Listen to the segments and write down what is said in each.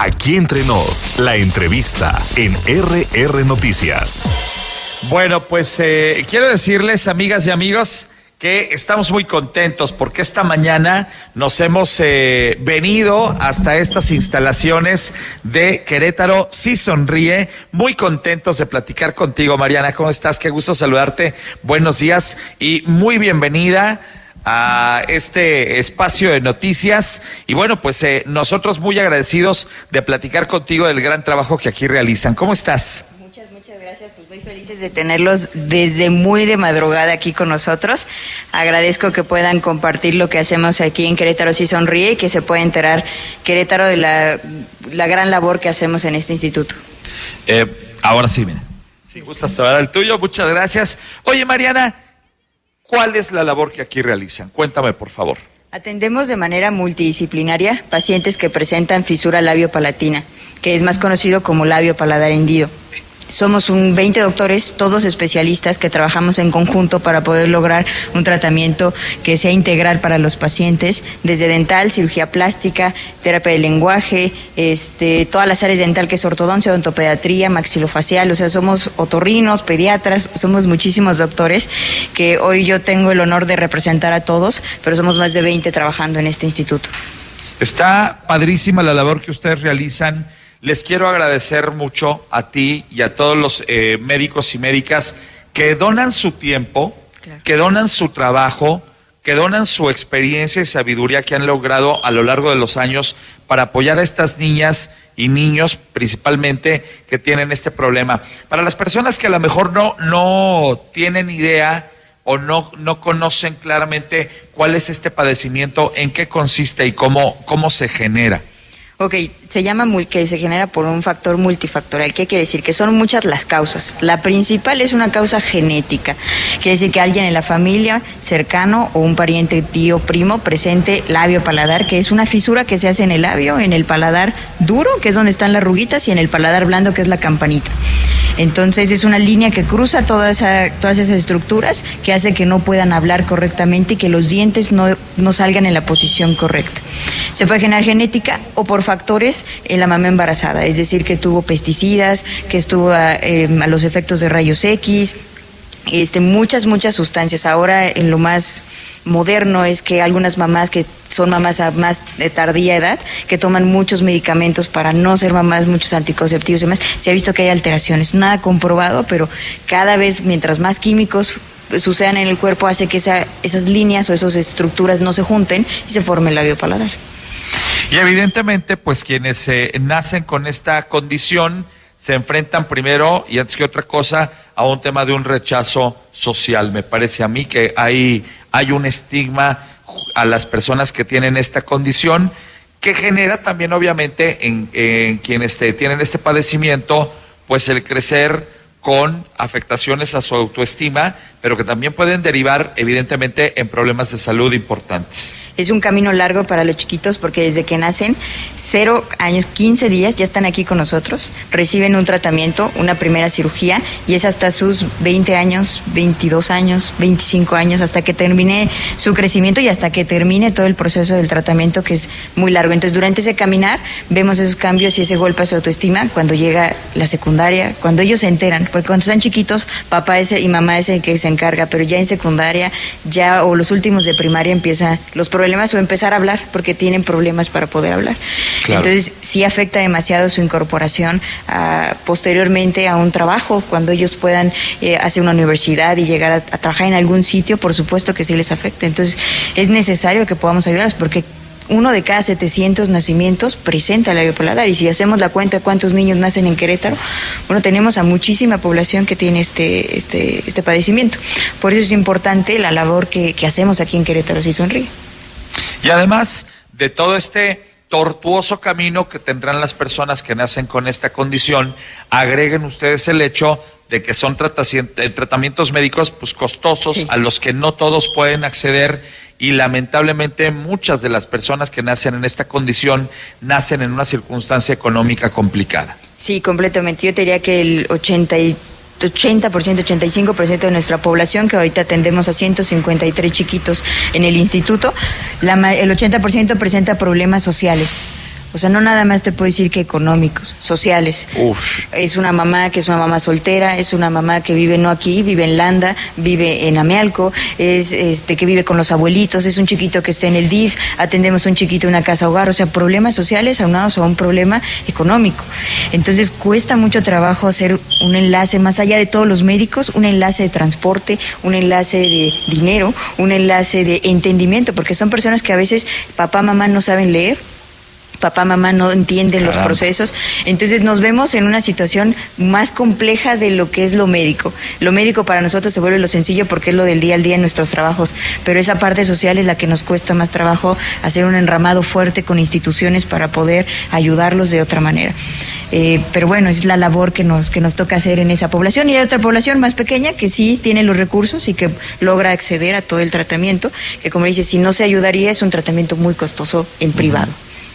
Aquí entre nos, la entrevista en RR Noticias. Bueno, pues quiero decirles, amigas y amigos, que estamos muy contentos porque esta mañana nos hemos venido hasta estas instalaciones de Querétaro Sí Sonríe, muy contentos de platicar contigo, Mariana. ¿Cómo estás? Qué gusto saludarte. Buenos días y muy bienvenida a este espacio de noticias. Y bueno, pues nosotros muy agradecidos de platicar contigo del gran trabajo que aquí realizan. ¿Cómo estás? Muchas gracias, pues muy felices de tenerlos desde muy de madrugada aquí con nosotros. Agradezco que puedan compartir lo que hacemos aquí en Querétaro Sí Sonríe y que se pueda enterar Querétaro de la gran labor que hacemos en este instituto. Ahora sí, mira. Si gustas saber el tuyo, muchas gracias. Oye, Mariana, ¿cuál es la labor que aquí realizan? Cuéntame, por favor. Atendemos de manera multidisciplinaria pacientes que presentan fisura labio-palatina, que es más conocido como labio-paladar hendido. Somos 20 doctores, todos especialistas, que trabajamos en conjunto para poder lograr un tratamiento que sea integral para los pacientes, desde dental, cirugía plástica, terapia del lenguaje, todas las áreas dental, que es ortodoncia, odontopediatría, maxilofacial. O sea, somos otorrinos, pediatras, somos muchísimos doctores que hoy yo tengo el honor de representar a todos, pero somos más de 20 trabajando en este instituto. Está padrísima la labor que ustedes realizan. Les quiero agradecer mucho a ti y a todos los médicos y médicas que donan su tiempo, claro, que donan su trabajo, que donan su experiencia y sabiduría que han logrado a lo largo de los años para apoyar a estas niñas y niños, principalmente, que tienen este problema. Para las personas que a lo mejor no tienen idea o no conocen claramente cuál es este padecimiento, en qué consiste y cómo se genera. Ok, se llama que se genera por un factor multifactorial. ¿Qué quiere decir? Que son muchas las causas. La principal es una causa genética. Quiere decir que alguien en la familia cercano o un pariente, tío, primo, presente labio-paladar, que es una fisura que se hace en el labio, en el paladar duro, que es donde están las ruguitas, y en el paladar blando, que es la campanita. Entonces es una línea que cruza todas esas estructuras, que hace que no puedan hablar correctamente y que los dientes no salgan en la posición correcta. Se puede generar genética o por factores en la mamá embarazada, es decir, que tuvo pesticidas, que estuvo a los efectos de rayos X, muchas sustancias. Ahora en lo más moderno es que algunas mamás que son mamás a más de tardía edad, que toman muchos medicamentos para no ser mamás, muchos anticonceptivos y demás, se ha visto que hay alteraciones, nada comprobado, pero cada vez mientras más químicos sucedan en el cuerpo hace que esas líneas o esas estructuras no se junten y se forme el labio paladar. Y evidentemente, pues quienes nacen con esta condición se enfrentan primero y antes que otra cosa a un tema de un rechazo social. Me parece a mí que hay un estigma a las personas que tienen esta condición, que genera también obviamente en quienes tienen este padecimiento, pues el crecer con afectaciones a su autoestima, pero que también pueden derivar evidentemente en problemas de salud importantes. Es un camino largo para los chiquitos porque desde que nacen, 0 años, 15 días, ya están aquí con nosotros, reciben un tratamiento, una primera cirugía, y es hasta sus 20 años, 22 años, 25 años, hasta que termine su crecimiento y hasta que termine todo el proceso del tratamiento, que es muy largo. Entonces, durante ese caminar, vemos esos cambios y ese golpe a su autoestima cuando llega la secundaria, cuando ellos se enteran, porque cuando están chiquitos, papá y mamá es el que se encarga, pero ya en secundaria, o los últimos de primaria empiezan los problemas o empezar a hablar, porque tienen problemas para poder hablar. Claro. Entonces sí afecta demasiado su incorporación posteriormente a un trabajo, cuando ellos puedan hacer una universidad y llegar a trabajar en algún sitio, por supuesto que sí les afecta. Entonces es necesario que podamos ayudarlos, porque 1 de cada 700 nacimientos presenta labio paladar, y si hacemos la cuenta de cuántos niños nacen en Querétaro, bueno, tenemos a muchísima población que tiene este padecimiento. Por eso es importante la labor que hacemos aquí en Querétaro Sí Sonríe. Y además de todo este tortuoso camino que tendrán las personas que nacen con esta condición, agreguen ustedes el hecho de que son tratamientos médicos pues costosos, sí, a los que no todos pueden acceder, y lamentablemente muchas de las personas que nacen en esta condición nacen en una circunstancia económica complicada. Sí, completamente. Yo te diría que el 80%, 85% de nuestra población, que ahorita atendemos a 153 chiquitos en el instituto, el 80% presenta problemas sociales. O sea, no nada más te puedo decir que económicos, sociales. Uf. Es una mamá que es una mamá soltera, es una mamá que vive no aquí, vive en Landa, vive en Amealco, es que vive con los abuelitos, es un chiquito que está en el DIF, atendemos a un chiquito en una casa hogar, o sea, problemas sociales aunados a un problema económico. Entonces cuesta mucho trabajo hacer un enlace, más allá de todos los médicos, un enlace de transporte, un enlace de dinero, un enlace de entendimiento, porque son personas que a veces papá, mamá no saben leer, papá, mamá no entienden los procesos, entonces nos vemos en una situación más compleja de lo que es lo médico. Lo médico para nosotros se vuelve lo sencillo porque es lo del día al día en nuestros trabajos, pero esa parte social es la que nos cuesta más trabajo, hacer un enramado fuerte con instituciones para poder ayudarlos de otra manera. Pero bueno, es la labor que nos toca hacer en esa población, y hay otra población más pequeña que sí tiene los recursos y que logra acceder a todo el tratamiento, que como dice, si no se ayudaría es un tratamiento muy costoso en privado.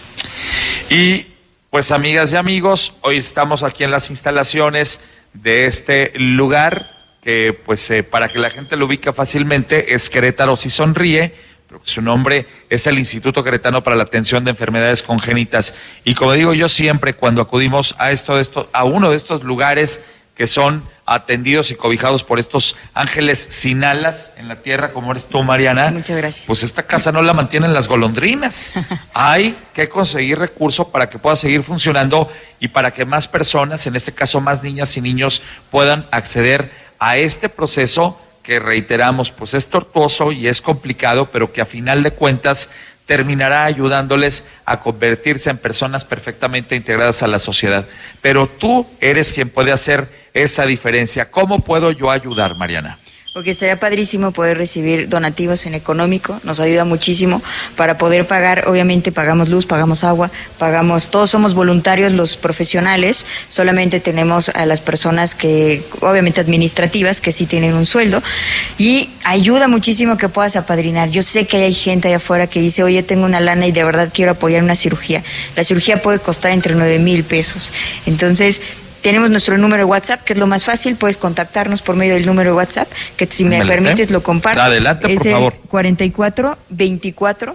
Y pues amigas y amigos, hoy estamos aquí en las instalaciones de este lugar que pues para que la gente lo ubique fácilmente es Querétaro Sí Sonríe, pero su nombre es el Instituto Queretano para la Atención de Enfermedades Congénitas. Y como digo yo siempre, cuando acudimos a uno de estos lugares que son atendidos y cobijados por estos ángeles sin alas en la tierra, como eres tú, Mariana. Muchas gracias. Pues esta casa no la mantienen las golondrinas. Hay que conseguir recursos para que pueda seguir funcionando y para que más personas, en este caso más niñas y niños, puedan acceder a este proceso que, reiteramos, pues es tortuoso y es complicado, pero que a final de cuentas terminará ayudándoles a convertirse en personas perfectamente integradas a la sociedad. Pero tú eres quien puede hacer esa diferencia. ¿Cómo puedo yo ayudar, Mariana? Porque estaría padrísimo poder recibir donativos en económico, nos ayuda muchísimo para poder pagar, obviamente pagamos luz, pagamos agua, todos somos voluntarios los profesionales, solamente tenemos a las personas que, obviamente administrativas, que sí tienen un sueldo, y ayuda muchísimo que puedas apadrinar. Yo sé que hay gente allá afuera que dice, oye, tengo una lana y de verdad quiero apoyar una cirugía. La cirugía puede costar entre 9,000 pesos. Entonces, tenemos nuestro número de WhatsApp, que es lo más fácil, puedes contactarnos por medio del número de WhatsApp, que si me permites lo comparto. Adelante, por favor. Es el 44 24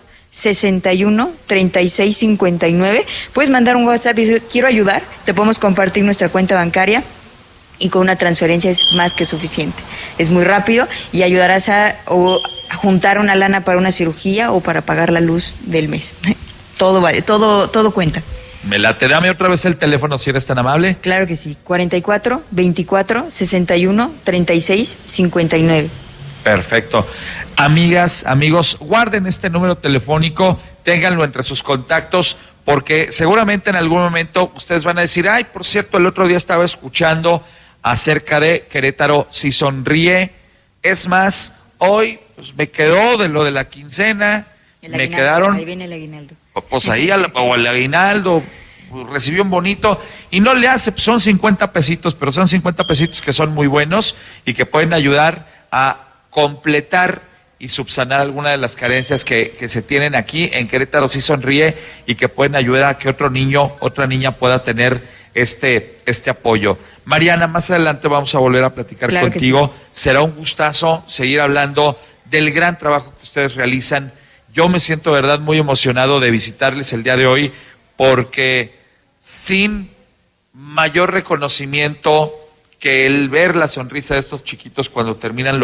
61 36 59. Puedes mandar un WhatsApp y decir, quiero ayudar, te podemos compartir nuestra cuenta bancaria y con una transferencia es más que suficiente. Es muy rápido y ayudarás a juntar una lana para una cirugía o para pagar la luz del mes. Todo vale, todo cuenta. Me late, dame otra vez el teléfono si eres tan amable. Claro que sí, 44 24 61 36 59. Perfecto. Amigas, amigos, guarden este número telefónico, ténganlo entre sus contactos, porque seguramente en algún momento ustedes van a decir, ay, por cierto, el otro día estaba escuchando acerca de Querétaro Sí Sonríe. Es más, hoy pues, me quedó de lo de la quincena, me quedaron... Ahí viene el aguinaldo. Pues ahí, o el aguinaldo, recibió un bonito, y no le hace, pues son 50 pesitos, pero son 50 pesitos que son muy buenos y que pueden ayudar a completar y subsanar alguna de las carencias que se tienen aquí en Querétaro Sí Sonríe, y que pueden ayudar a que otro niño, otra niña pueda tener este apoyo. Mariana, más adelante vamos a volver a platicar contigo. Sí. Será un gustazo seguir hablando del gran trabajo que ustedes realizan. Yo me siento, de verdad, muy emocionado de visitarles el día de hoy, porque sin mayor reconocimiento que el ver la sonrisa de estos chiquitos cuando terminan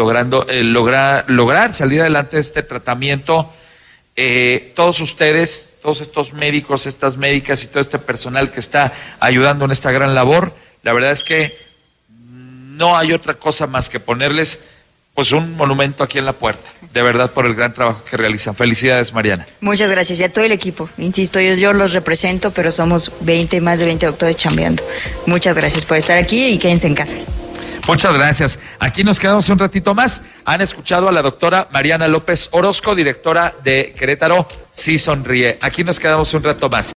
lograr salir adelante de este tratamiento, todos ustedes, todos estos médicos, estas médicas y todo este personal que está ayudando en esta gran labor, la verdad es que no hay otra cosa más que ponerles pues un monumento aquí en la puerta, de verdad, por el gran trabajo que realizan. Felicidades, Mariana. Muchas gracias, y a todo el equipo. Insisto, yo los represento, pero somos más de 20 doctores chambeando. Muchas gracias por estar aquí y quédense en casa. Muchas gracias. Aquí nos quedamos un ratito más. Han escuchado a la doctora Mariana López Orozco, directora de Querétaro Sí Sonríe. Aquí nos quedamos un rato más.